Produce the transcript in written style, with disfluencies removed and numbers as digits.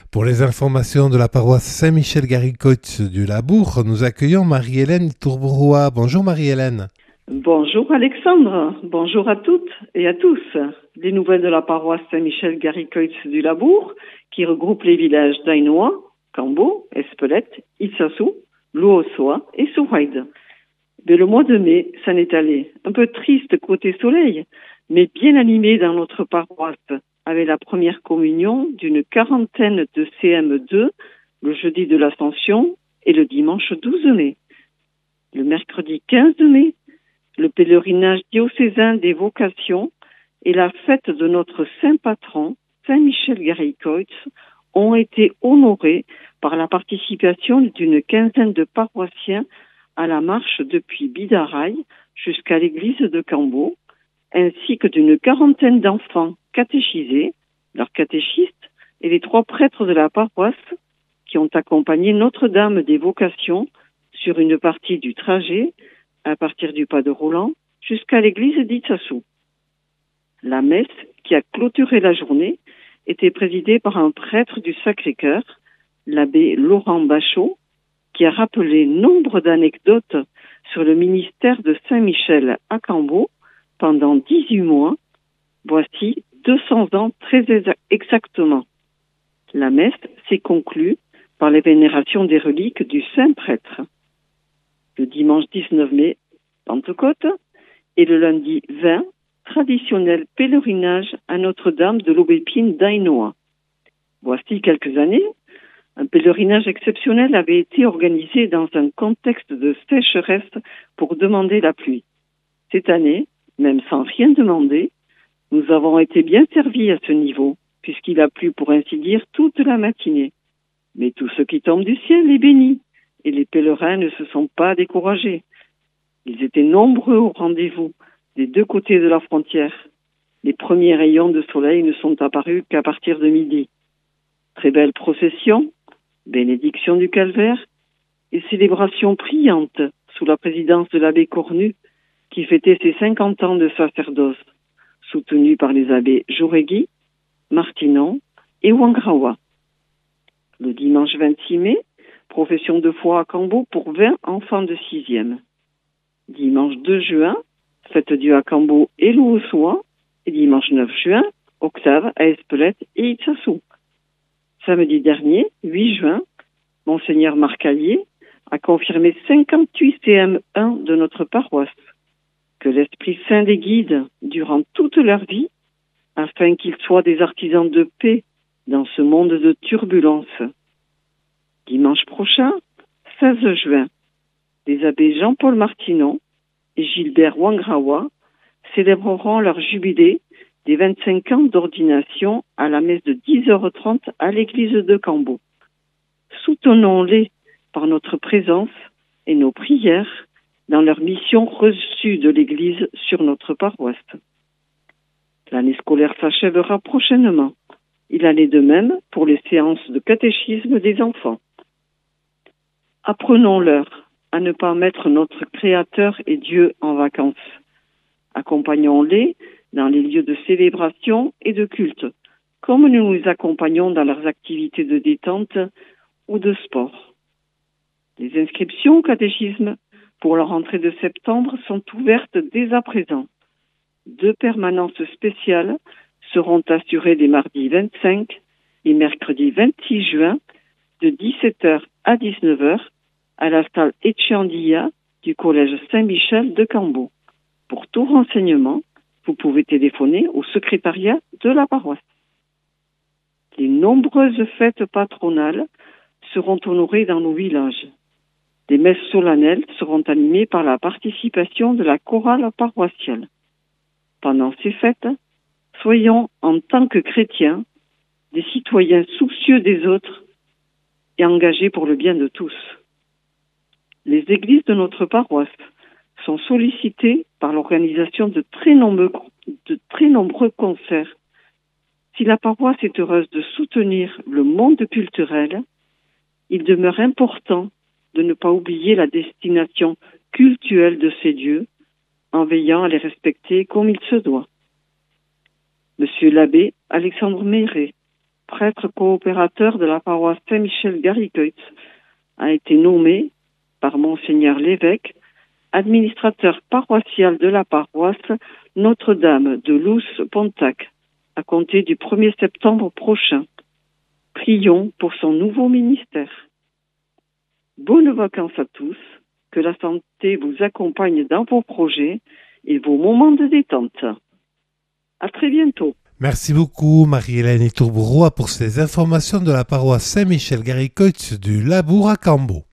Pour les informations de la paroisse Saint-Michel-Garicotte du Labour, nous accueillons Marie-Hélène Tourbrois. Bonjour Marie-Hélène. Bonjour Alexandre, bonjour à toutes et à tous. Les nouvelles de la paroisse Saint-Michel-Garicotte du Labour, qui regroupe les villages d'Ainoa, Cambo, Espelette, Itsasou, Louossoa et Souhaïd. Mais le mois de mai s'en est allé, un peu triste côté soleil, mais bien animé dans notre paroisse, avec la première communion d'une quarantaine de CM2 le jeudi de l'Ascension et le dimanche 12 mai. Le mercredi 15 mai, le pèlerinage diocésain des vocations et la fête de notre saint patron, Saint-Michel-Garicotte, ont été honorés par la participation d'une quinzaine de paroissiens à la marche depuis Bidaraï jusqu'à l'église de Cambo, ainsi que d'une quarantaine d'enfants catéchisés, leurs catéchistes et les 3 prêtres de la paroisse qui ont accompagné Notre-Dame des Vocations sur une partie du trajet à partir du pas de Roland jusqu'à l'église d'Itsasou. La messe qui a clôturé la journée était présidée par un prêtre du Sacré-Cœur, l'abbé Laurent Bachot, qui a rappelé nombre d'anecdotes sur le ministère de Saint-Michel à Cambo pendant 18 mois, voici 200 ans très exactement. La messe s'est conclue par la vénération des reliques du saint prêtre. Le dimanche 19 mai, Pentecôte, et le lundi 20, traditionnel pèlerinage à Notre-Dame de l'Aubépine d'Ainoa. Voici quelques années, un pèlerinage exceptionnel avait été organisé dans un contexte de sécheresse pour demander la pluie. Cette année, même sans rien demander, nous avons été bien servis à ce niveau, puisqu'il a plu pour ainsi dire toute la matinée. Mais tout ce qui tombe du ciel est béni, et les pèlerins ne se sont pas découragés. Ils étaient nombreux au rendez-vous, des 2 côtés de la frontière. Les premiers rayons de soleil ne sont apparus qu'à partir de midi. Très belle procession, bénédiction du calvaire et célébration priante sous la présidence de l'abbé Cornu, qui fêtait ses 50 ans de sacerdoce, soutenu par les abbés Jauregui, Martinon et Wangrawa. Le dimanche 26 mai, profession de foi à Cambo pour 20 enfants de 6e. Dimanche 2 juin, fête Dieu à Cambo et Louossoa. Et dimanche 9 juin, octave à Espelette et Itsasou. Samedi dernier, 8 juin, Monseigneur Marcalier a confirmé 58 CM1 de notre paroisse. Que l'Esprit Saint les guide durant toute leur vie, afin qu'ils soient des artisans de paix dans ce monde de turbulence. Dimanche prochain, 16 juin, les abbés Jean-Paul Martinon et Gilbert Wangrawa célébreront leur jubilé des 25 ans d'ordination à la messe de 10h30 à l'église de Cambo. Soutenons-les par notre présence et nos prières dans leur mission reçue de l'église sur notre paroisse. L'année scolaire s'achèvera prochainement. Il en est de même pour les séances de catéchisme des enfants. Apprenons-leur à ne pas mettre notre Créateur et Dieu en vacances. Accompagnons-les dans les lieux de célébration et de culte, comme nous les accompagnons dans leurs activités de détente ou de sport. Les inscriptions au catéchisme pour la rentrée de septembre sont ouvertes dès à présent. 2 permanences spéciales seront assurées les mardis 25 et mercredi 26 juin de 17h à 19h à la salle Etchandia du collège Saint-Michel de Cambo. Pour tout renseignement, vous pouvez téléphoner au secrétariat de la paroisse. Les nombreuses fêtes patronales seront honorées dans nos villages. Des messes solennelles seront animées par la participation de la chorale paroissiale. Pendant ces fêtes, soyons en tant que chrétiens des citoyens soucieux des autres et engagés pour le bien de tous. Les églises de notre paroisse sont sollicitées par l'organisation de très nombreux concerts. Si la paroisse est heureuse de soutenir le monde culturel, il demeure important de ne pas oublier la destination cultuelle de ces dieux, en veillant à les respecter comme il se doit. Monsieur l'abbé Alexandre Méret, prêtre coopérateur de la paroisse Saint-Michel-Garicoit, a été nommé par Monseigneur l'évêque administrateur paroissial de la paroisse Notre-Dame de Luz-Pontac, à compter du 1er septembre prochain. Prions pour son nouveau ministère. Bonnes vacances à tous, que la santé vous accompagne dans vos projets et vos moments de détente. À très bientôt. Merci beaucoup Marie-Hélène Itourberois pour ces informations de la paroisse Saint-Michel-Garicoit du Labour à Cambo.